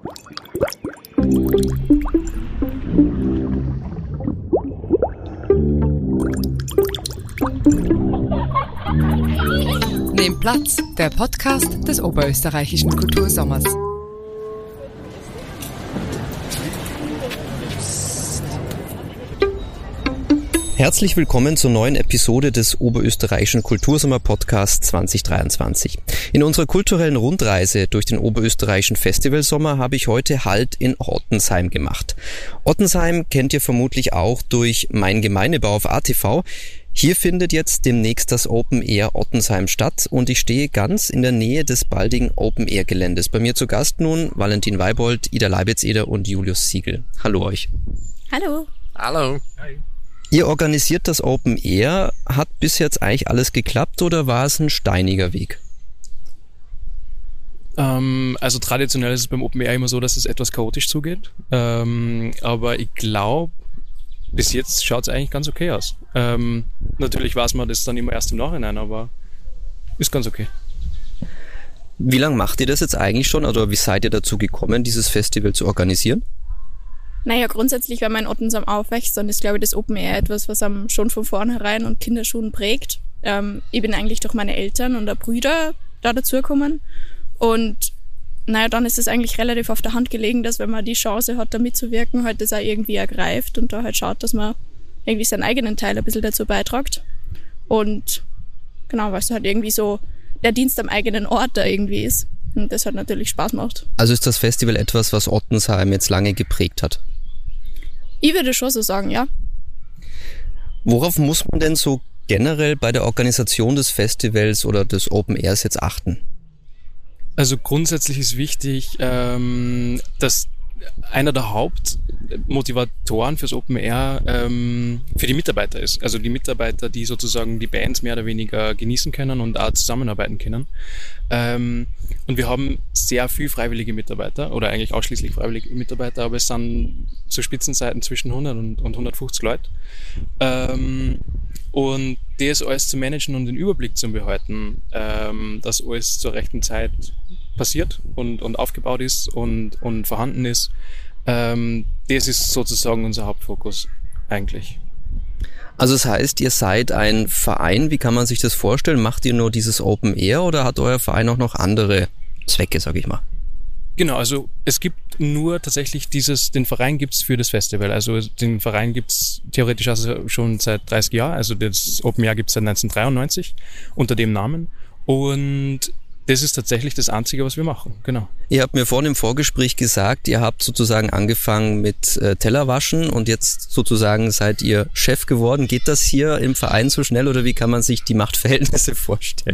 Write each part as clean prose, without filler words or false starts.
Nehmt Platz, der Podcast des Oberösterreichischen Kultursommers. Herzlich willkommen zur neuen Episode des Oberösterreichischen Kultursommer-Podcasts 2023. In unserer kulturellen Rundreise durch den Oberösterreichischen Festivalsommer habe ich heute Halt in Ottensheim gemacht. Ottensheim kennt ihr vermutlich auch durch Mein Gemeindebau auf ATV. Hier findet jetzt demnächst das Open Air Ottensheim statt und ich stehe ganz in der Nähe des baldigen Open Air Geländes. Bei mir zu Gast nun Valentin Weibold, Ida Leibetz-Eder und Julius Siegel. Hallo euch. Hallo. Hallo. Hi. Ihr organisiert das Open Air. Hat bis jetzt eigentlich alles geklappt oder war es ein steiniger Weg? Also traditionell ist es beim Open Air immer so, dass es etwas chaotisch zugeht. Aber ich glaube, bis jetzt schaut es eigentlich ganz okay aus. Natürlich weiß man das dann immer erst im Nachhinein, aber ist ganz okay. Wie lange macht ihr das jetzt eigentlich schon? Oder wie seid ihr dazu gekommen, dieses Festival zu organisieren? Naja, grundsätzlich, wenn man in Ottensheim aufwächst, dann ist, glaube ich, das Open Air etwas, was einem schon von vornherein und Kinderschuhen prägt. Ich bin eigentlich durch meine Eltern und Brüder da dazugekommen. Und naja, dann ist es eigentlich relativ auf der Hand gelegen, dass wenn man die Chance hat, da mitzuwirken, halt das auch irgendwie ergreift und da halt schaut, dass man irgendwie seinen eigenen Teil ein bisschen dazu beitragt. Und genau, weil es halt irgendwie so der Dienst am eigenen Ort da irgendwie ist. Und das hat natürlich Spaß gemacht. Also ist das Festival etwas, was Ottensheim jetzt lange geprägt hat? Ich würde schon so sagen, ja. Worauf muss man denn so generell bei der Organisation des Festivals oder des Open Airs jetzt achten? Also grundsätzlich ist wichtig, dass einer der Hauptmotivatoren fürs Open Air für die Mitarbeiter ist. Also die Mitarbeiter, die sozusagen die Bands mehr oder weniger genießen können und auch zusammenarbeiten können. Und wir haben sehr viel freiwillige Mitarbeiter oder eigentlich ausschließlich freiwillige Mitarbeiter, aber es sind zu Spitzenzeiten zwischen 100 und 150 Leute. Und das alles zu managen und den Überblick zu behalten, dass alles zur rechten Zeit passiert und aufgebaut ist und vorhanden ist, das ist sozusagen unser Hauptfokus eigentlich. Also das heißt, ihr seid ein Verein, wie kann man sich das vorstellen? Macht ihr nur dieses Open Air oder hat euer Verein auch noch andere Zwecke, sag ich mal? Genau, also es gibt nur tatsächlich den Verein gibt's für das Festival. Also den Verein gibt's theoretisch also schon seit 30 Jahren. Also das Open Air gibt's seit 1993 unter dem Namen. Und das ist tatsächlich das Einzige, was wir machen, genau. Ihr habt mir vorhin im Vorgespräch gesagt, ihr habt sozusagen angefangen mit Tellerwaschen und jetzt sozusagen seid ihr Chef geworden. Geht das hier im Verein so schnell oder wie kann man sich die Machtverhältnisse vorstellen?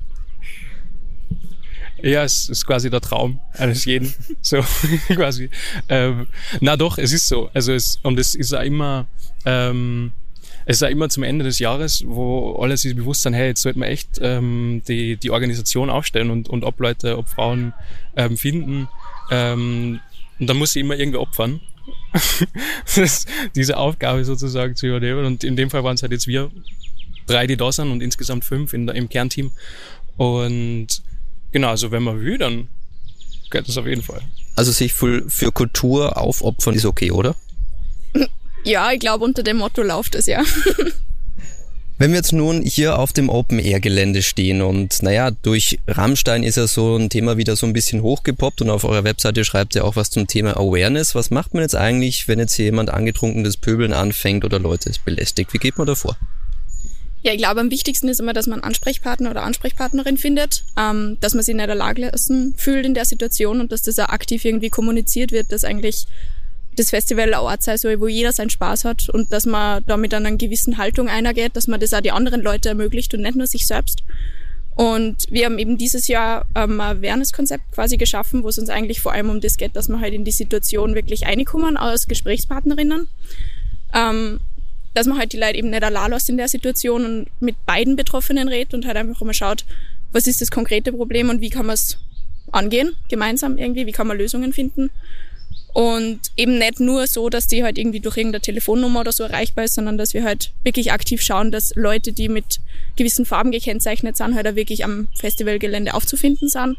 Ja, es ist quasi der Traum eines jeden, so quasi. Na doch, es ist so. Also es ist ja immer... Es ist ja immer zum Ende des Jahres, wo alle sich bewusst sind, hey, jetzt sollten wir echt die Organisation aufstellen und ob Leute, ob Frauen finden. Und dann muss sie immer irgendwie opfern, diese Aufgabe sozusagen zu übernehmen. Und in dem Fall waren es halt jetzt wir 3, die da sind und insgesamt 5 im Kernteam. Und genau, also wenn man will, dann geht das auf jeden Fall. Also sich für Kultur aufopfern ist okay, oder? Ja, ich glaube, unter dem Motto läuft es, ja. Wenn wir jetzt nun hier auf dem Open-Air-Gelände stehen und naja, durch Rammstein ist ja so ein Thema wieder so ein bisschen hochgepoppt und auf eurer Webseite schreibt ihr auch was zum Thema Awareness. Was macht man jetzt eigentlich, wenn jetzt hier jemand angetrunkenes Pöbeln anfängt oder Leute belästigt? Wie geht man da vor? Ja, ich glaube, am wichtigsten ist immer, dass man einen Ansprechpartner oder Ansprechpartnerin findet, dass man sich nicht allein gelassen fühlt in der Situation und dass das auch aktiv irgendwie kommuniziert wird, dass eigentlich das Festival ein Ort sei soll, wo jeder seinen Spaß hat und dass man da mit einer gewissen Haltung eingeht, dass man das auch die anderen Leute ermöglicht und nicht nur sich selbst. Und wir haben eben dieses Jahr ein Awareness-Konzept quasi geschaffen, wo es uns eigentlich vor allem um das geht, dass wir halt in die Situation wirklich reinkommen als Gesprächspartnerinnen. Dass man halt die Leute eben nicht allein lässt in der Situation und mit beiden Betroffenen redet und halt einfach immer schaut, was ist das konkrete Problem und wie kann man es angehen, gemeinsam irgendwie, wie kann man Lösungen finden. Und eben nicht nur so, dass die halt irgendwie durch irgendeine Telefonnummer oder so erreichbar ist, sondern dass wir halt wirklich aktiv schauen, dass Leute, die mit gewissen Farben gekennzeichnet sind, halt auch wirklich am Festivalgelände aufzufinden sind.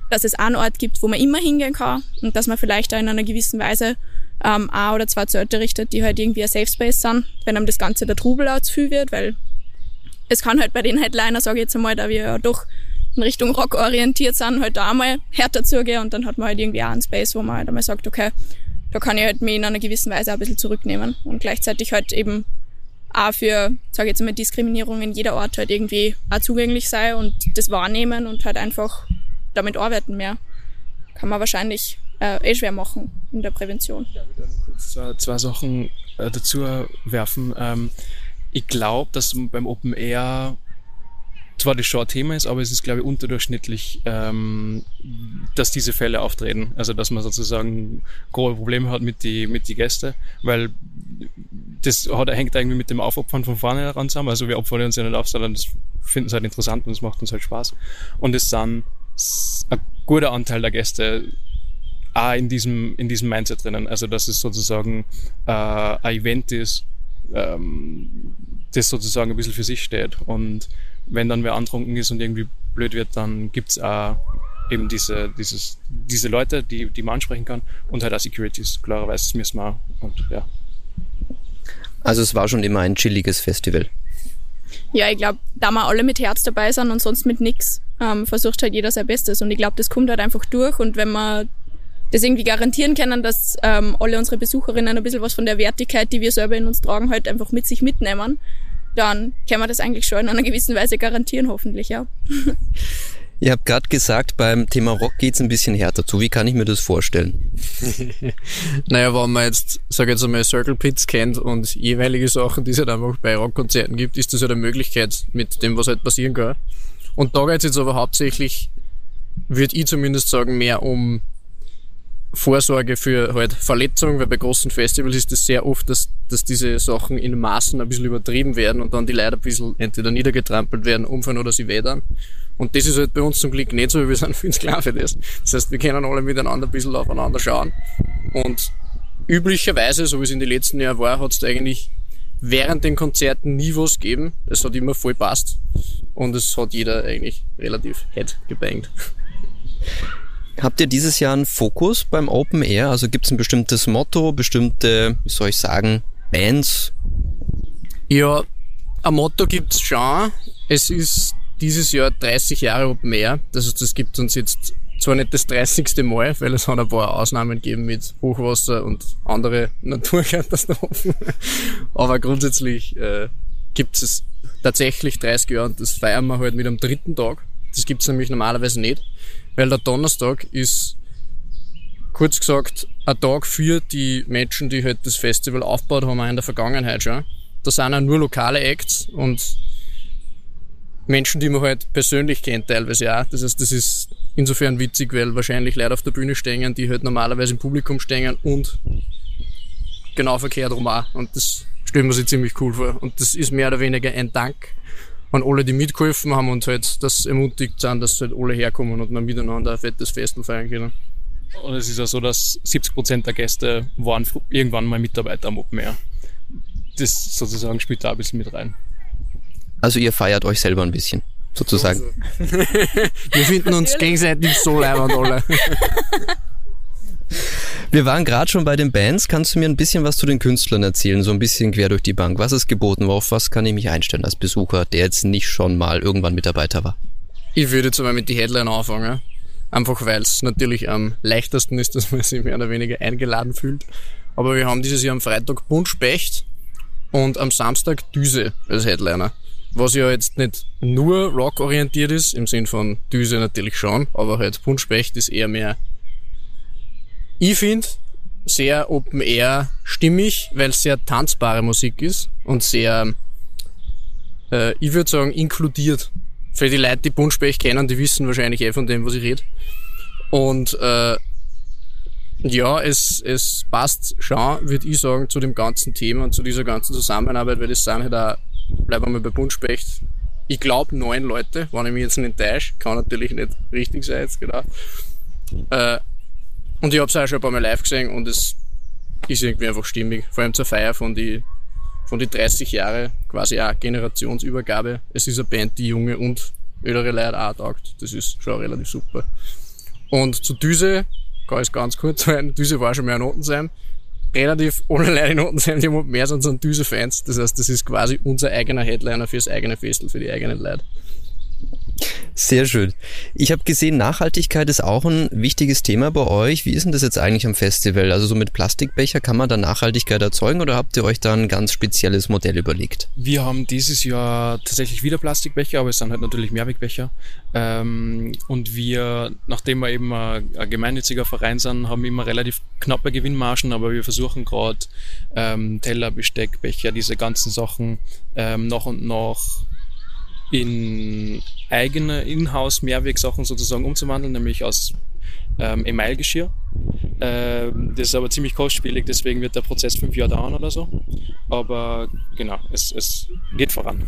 dass es einen Ort gibt, wo man immer hingehen kann und dass man vielleicht auch in einer gewissen Weise 1 oder 2 Zelte richtet, die halt irgendwie ein Safe Space sind, wenn einem das Ganze der Trubel auch zu viel wird, weil es kann halt bei den Headliner, sage ich jetzt einmal, da wir ja doch in Richtung Rock orientiert sind, halt da einmal härter zugehen und dann hat man halt irgendwie auch einen Space, wo man halt einmal sagt, okay, da kann ich halt mich in einer gewissen Weise auch ein bisschen zurücknehmen und gleichzeitig halt eben auch für, sage ich jetzt einmal, Diskriminierung in jeder Art halt irgendwie auch zugänglich sein und das wahrnehmen und halt einfach damit arbeiten mehr. Kann man wahrscheinlich schwer machen in der Prävention. Ja, ich würde kurz zwei Sachen dazu werfen. Ich glaube, dass beim Open Air zwar das schon ein Thema ist, aber es ist, glaube ich, unterdurchschnittlich, dass diese Fälle auftreten. Also, dass man sozusagen große Probleme hat mit die Gäste, weil das hängt irgendwie mit dem Aufopfern von vorne heran zusammen. Also, wir opfern uns ja nicht auf, sondern das finden es halt interessant und es macht uns halt Spaß. Und es sind ein guter Anteil der Gäste auch in diesem Mindset drinnen. Also, dass es sozusagen ein Event ist, das sozusagen ein bisschen für sich steht. Und wenn dann wer antrunken ist und irgendwie blöd wird, dann gibt's auch eben diese Leute, die man ansprechen kann und halt auch Securities. Klarerweise, das müssen wir und ja. Also es war schon immer ein chilliges Festival. Ja, ich glaube, da wir alle mit Herz dabei sind und sonst mit nix, versucht halt jeder sein Bestes. Und ich glaube, das kommt halt einfach durch. Und wenn wir das irgendwie garantieren können, dass alle unsere Besucherinnen ein bisschen was von der Wertigkeit, die wir selber in uns tragen, halt einfach mit sich mitnehmen, dann können wir das eigentlich schon in einer gewissen Weise garantieren, hoffentlich, ja. Ihr habt gerade gesagt, beim Thema Rock geht's ein bisschen härter zu. Wie kann ich mir das vorstellen? Naja, wenn man jetzt, sag ich jetzt einmal, Circle Pits kennt und jeweilige Sachen, die es halt einfach bei Rockkonzerten gibt, ist das halt eine Möglichkeit mit dem, was halt passieren kann. Und da geht's jetzt aber hauptsächlich, würde ich zumindest sagen, mehr um Vorsorge für halt Verletzungen, weil bei großen Festivals ist es sehr oft, dass diese Sachen in Maßen ein bisschen übertrieben werden und dann die Leute ein bisschen entweder niedergetrampelt werden, umfallen oder sie wedern. Und das ist halt bei uns zum Glück nicht so, weil wir sind viel zu klar für das. Das heißt, wir können alle miteinander ein bisschen aufeinander schauen. Und üblicherweise, so wie es in den letzten Jahren war, hat es eigentlich während den Konzerten nie was gegeben. Es hat immer voll passt. Und es hat jeder eigentlich relativ head gebangt. Habt ihr dieses Jahr einen Fokus beim Open Air? Also gibt es ein bestimmtes Motto, bestimmte, wie soll ich sagen, Bands? Ja, ein Motto gibt's schon. Es ist dieses Jahr 30 Jahre Open Air. Das heißt, das gibt uns jetzt zwar nicht das 30. Mal, weil es hat ein paar Ausnahmen gegeben mit Hochwasser und andere Naturkatastrophen. Aber grundsätzlich gibt es tatsächlich 30 Jahre und das feiern wir halt mit am 3. Tag. Das gibt's nämlich normalerweise nicht. Weil der Donnerstag ist, kurz gesagt, ein Tag für die Menschen, die halt das Festival aufgebaut haben, auch in der Vergangenheit schon. Da sind auch nur lokale Acts und Menschen, die man halt persönlich kennt, teilweise auch. Das heißt, das ist insofern witzig, weil wahrscheinlich Leute auf der Bühne stehen, die halt normalerweise im Publikum stehen und genau verkehrt rum auch. Und das stellen wir sich ziemlich cool vor. Und das ist mehr oder weniger ein Dank an alle, die mitgeholfen haben und halt das ermutigt sind, dass halt alle herkommen und man miteinander ein fettes Festival feiern können. Und es ist ja so, dass 70% der Gäste waren irgendwann mal Mitarbeiter am Open Air. Das sozusagen spielt da ein bisschen mit rein. Also ihr feiert euch selber ein bisschen, sozusagen. Also. Wir finden uns gegenseitig so leibend alle. Wir waren gerade schon bei den Bands. Kannst du mir ein bisschen was zu den Künstlern erzählen? So ein bisschen quer durch die Bank. Was ist geboten? Auf was kann ich mich einstellen als Besucher, der jetzt nicht schon mal irgendwann Mitarbeiter war? Ich würde jetzt einmal mit die Headliner anfangen. Einfach weil es natürlich am leichtesten ist, dass man sich mehr oder weniger eingeladen fühlt. Aber wir haben dieses Jahr am Freitag Buntspecht und am Samstag Düse als Headliner. Was ja jetzt nicht nur rock-orientiert ist, im Sinn von Düse natürlich schon, aber halt Buntspecht ist eher mehr, ich finde, sehr Open-Air stimmig, weil es sehr tanzbare Musik ist und sehr, ich würde sagen, inkludiert. Für die Leute, die Buntspecht kennen, die wissen wahrscheinlich von dem, was ich rede. Und ja, es passt schon, würde ich sagen, zu dem ganzen Thema und zu dieser ganzen Zusammenarbeit, weil das sind halt auch, bleiben wir mal bei Buntspecht, ich glaube 9 Leute, wenn ich mich jetzt nicht täusche, kann natürlich nicht richtig sein jetzt, genau. Und ich habe es auch schon ein paar Mal live gesehen und es ist irgendwie einfach stimmig, vor allem zur Feier von die 30 Jahre, quasi auch Generationsübergabe. Es ist eine Band, die junge und ältere Leute auch taugt, das ist schon relativ super. Und zur Düse, kann ich ganz kurz sagen, Düse war schon mehr in Ottensheim. Relativ ohne Leute in Ottensheim, die mehr sind Düse-Fans. Das heißt, das ist quasi unser eigener Headliner fürs eigene Festel, für die eigenen Leute. Sehr schön. Ich habe gesehen, Nachhaltigkeit ist auch ein wichtiges Thema bei euch. Wie ist denn das jetzt eigentlich am Festival? Also so mit Plastikbecher, kann man da Nachhaltigkeit erzeugen oder habt ihr euch da ein ganz spezielles Modell überlegt? Wir haben dieses Jahr tatsächlich wieder Plastikbecher, aber es sind halt natürlich Mehrwegbecher. Und wir, nachdem wir eben ein gemeinnütziger Verein sind, haben immer relativ knappe Gewinnmargen, aber wir versuchen gerade Teller, Besteck, Becher, diese ganzen Sachen nach und nach in eigene Inhouse-Mehrwegsachen sozusagen umzuwandeln, nämlich aus Emailgeschirr. Das ist aber ziemlich kostspielig, deswegen wird der Prozess 5 Jahre dauern oder so. Aber genau, es geht voran.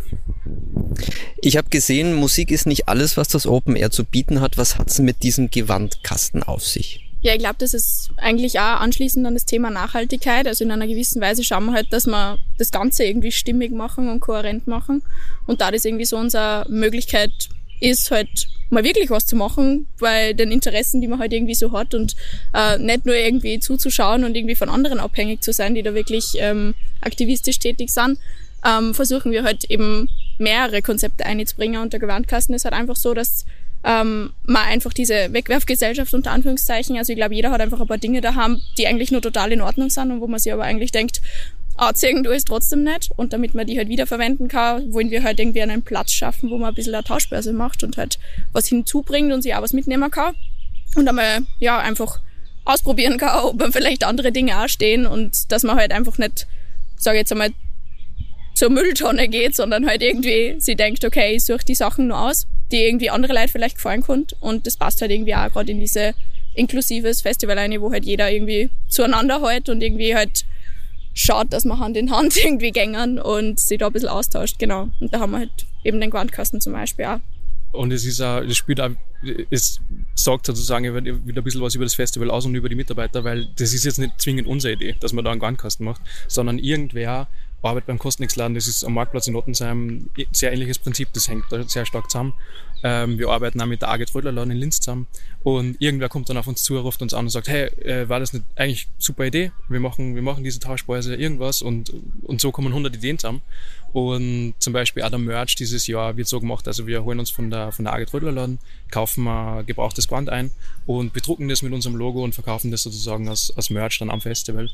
Ich habe gesehen, Musik ist nicht alles, was das Open Air zu bieten hat. Was hat's mit diesem Gewandkasten auf sich? Ja, ich glaube, das ist eigentlich auch anschließend an das Thema Nachhaltigkeit. Also in einer gewissen Weise schauen wir halt, dass wir das Ganze irgendwie stimmig machen und kohärent machen. Und da das irgendwie so unsere Möglichkeit ist, halt mal wirklich was zu machen bei den Interessen, die man halt irgendwie so hat und nicht nur irgendwie zuzuschauen und irgendwie von anderen abhängig zu sein, die da wirklich aktivistisch tätig sind, versuchen wir halt eben mehrere Konzepte einzubringen. Und der Gewandkasten ist halt einfach so, dass man einfach diese Wegwerfgesellschaft unter Anführungszeichen, also ich glaube, jeder hat einfach ein paar Dinge daheim, die eigentlich nur total in Ordnung sind und wo man sich aber eigentlich denkt, anziehen tue ich es trotzdem nicht. Und damit man die halt wiederverwenden kann, wollen wir halt irgendwie einen Platz schaffen, wo man ein bisschen eine Tauschbörse macht und halt was hinzubringt und sich auch was mitnehmen kann. Und einmal, ja, einfach ausprobieren kann, ob man vielleicht andere Dinge auch stehen und dass man halt einfach nicht, sage ich jetzt einmal, zur Mülltonne geht, sondern halt irgendwie sie denkt, okay, ich suche die Sachen nur aus, die irgendwie andere Leute vielleicht gefallen können. Und das passt halt irgendwie auch gerade in diese inklusives Festival rein, wo halt jeder irgendwie zueinander hält und irgendwie halt schaut, dass man Hand in Hand irgendwie gängern und sich da ein bisschen austauscht, genau. Und da haben wir halt eben den Gewandkasten zum Beispiel auch. Und es ist auch, es spielt auch, es sagt sozusagen wieder ein bisschen was über das Festival aus und über die Mitarbeiter, weil das ist jetzt nicht zwingend unsere Idee, dass man da einen Gewandkasten macht, sondern irgendwer arbeitet beim Kostnix-Laden, das ist am Marktplatz in Ottensheim, sehr ähnliches Prinzip, das hängt da sehr stark zusammen. Wir arbeiten auch mit der AG Trödlerladen in Linz zusammen und irgendwer kommt dann auf uns zu, ruft uns an und sagt, hey, war das nicht eigentlich eine super Idee? Wir machen diese Tauschbörse irgendwas und so kommen 100 Ideen zusammen. Und zum Beispiel auch der Merch dieses Jahr wird so gemacht, also wir holen uns von der AG Trödlerladen, kaufen ein gebrauchtes Gewand ein und bedrucken das mit unserem Logo und verkaufen das sozusagen als Merch dann am Festival.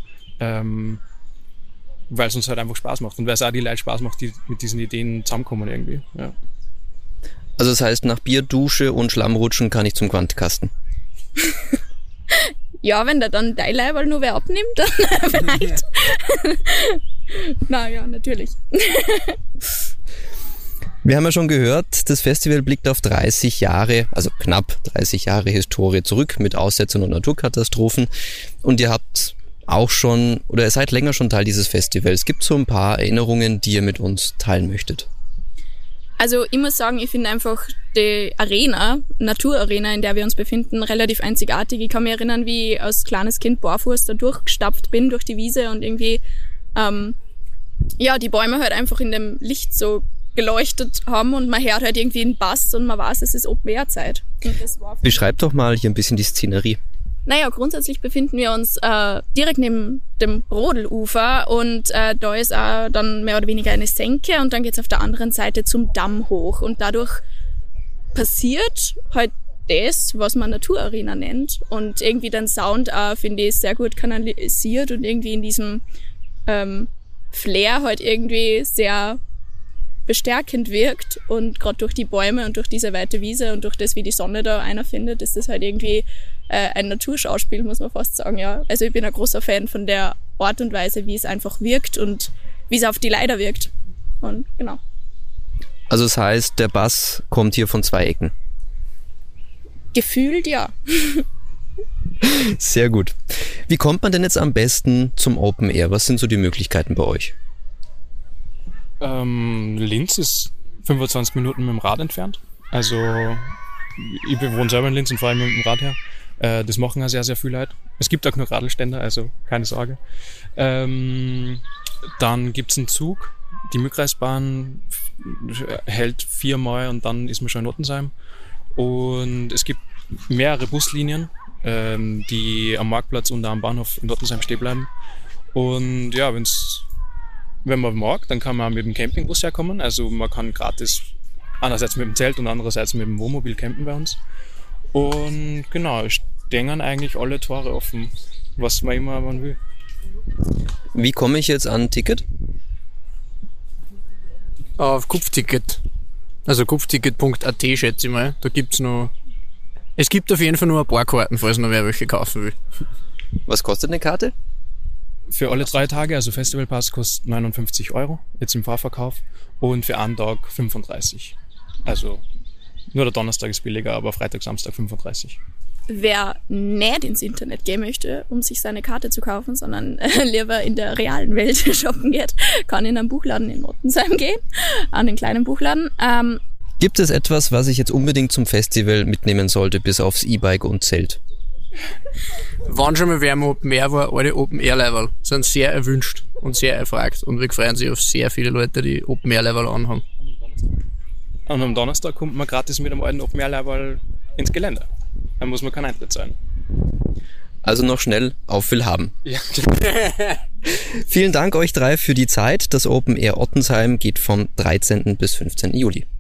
Weil es uns halt einfach Spaß macht und weil es auch die Leute Spaß macht, die mit diesen Ideen zusammenkommen irgendwie. Ja. Also das heißt, nach Bier, Dusche und Schlammrutschen kann ich zum Gewandkasten. Ja, wenn da dann dein Leiberl nur wer abnimmt, dann vielleicht. Na ja, natürlich. Wir haben ja schon gehört, das Festival blickt auf 30 Jahre, also knapp 30 Jahre Historie zurück mit Aussetzern und Naturkatastrophen. Und ihr habt auch schon, oder ihr seid länger schon Teil dieses Festivals. Gibt es so ein paar Erinnerungen, die ihr mit uns teilen möchtet? Also ich muss sagen, ich finde einfach die Arena, Naturarena, in der wir uns befinden, relativ einzigartig. Ich kann mich erinnern, wie ich als kleines Kind barfuß da durchgestapft bin durch die Wiese und irgendwie die Bäume halt einfach in dem Licht so geleuchtet haben und man hört halt irgendwie einen Bass und man weiß, es ist Open-Air-Zeit. Beschreib doch mal hier ein bisschen die Szenerie. Naja, grundsätzlich befinden wir uns direkt neben dem Rodelufer und da ist auch dann mehr oder weniger eine Senke und dann geht's auf der anderen Seite zum Damm hoch und dadurch passiert halt das, was man Naturarena nennt und irgendwie den Sound finde ich sehr gut kanalisiert und irgendwie in diesem Flair halt irgendwie sehr bestärkend wirkt und gerade durch die Bäume und durch diese weite Wiese und durch das, wie die Sonne da einer findet, ist das halt irgendwie ein Naturschauspiel, muss man fast sagen, ja. Also ich bin ein großer Fan von der Art und Weise, wie es einfach wirkt und wie es auf die Leider wirkt. Und genau. Also das heißt, der Bass kommt hier von 2 Ecken. Gefühlt, ja. Sehr gut. Wie kommt man denn jetzt am besten zum Open Air? Was sind so die Möglichkeiten bei euch? Linz ist 25 Minuten mit dem Rad entfernt. Also ich wohne selber in Linz und fahre mit dem Rad her. Das machen ja sehr, sehr viele Leute. Es gibt auch nur Radlständer, also keine Sorge. Dann gibt's einen Zug. Die Mückreisbahn hält 4-mal und dann ist man schon in Ottensheim. Und es gibt mehrere Buslinien, die am Marktplatz und am Bahnhof in Ottensheim stehen bleiben. Und ja, wenn man mag, dann kann man mit dem Campingbus herkommen. Also man kann gratis einerseits mit dem Zelt und andererseits mit dem Wohnmobil campen bei uns. Und genau, stehen eigentlich alle Tore offen, was man immer will. Wie komme ich jetzt an ein Ticket? Auf Kupfticket. Also kupfticket.at schätze ich mal. Da gibt's noch... Es gibt auf jeden Fall nur ein paar Karten, falls noch wer welche kaufen will. Was kostet eine Karte? Für alle 3 Tage, also Festivalpass kostet 59 €, jetzt im Fahrverkauf. Und für einen Tag 35. Also nur der Donnerstag ist billiger, aber Freitag, Samstag 35. Wer nicht ins Internet gehen möchte, um sich seine Karte zu kaufen, sondern lieber in der realen Welt shoppen geht, kann in einen Buchladen in Ottensheim gehen, an den kleinen Buchladen. Gibt es etwas, was ich jetzt unbedingt zum Festival mitnehmen sollte, bis aufs E-Bike und Zelt? Wann schon mal wer im Open Air war, alle Open Air Level sind sehr erwünscht und sehr erfragt. Und wir freuen sich auf sehr viele Leute, die Open Air Level anhaben. Und am Donnerstag kommt man gratis mit einem alten Open Air Level ins Gelände. Dann muss man keinen Eintritt zahlen. Also noch schnell auf Willhaben. Ja. Vielen Dank euch 3 für die Zeit. Das Open Air Ottensheim geht vom 13. bis 15. Juli.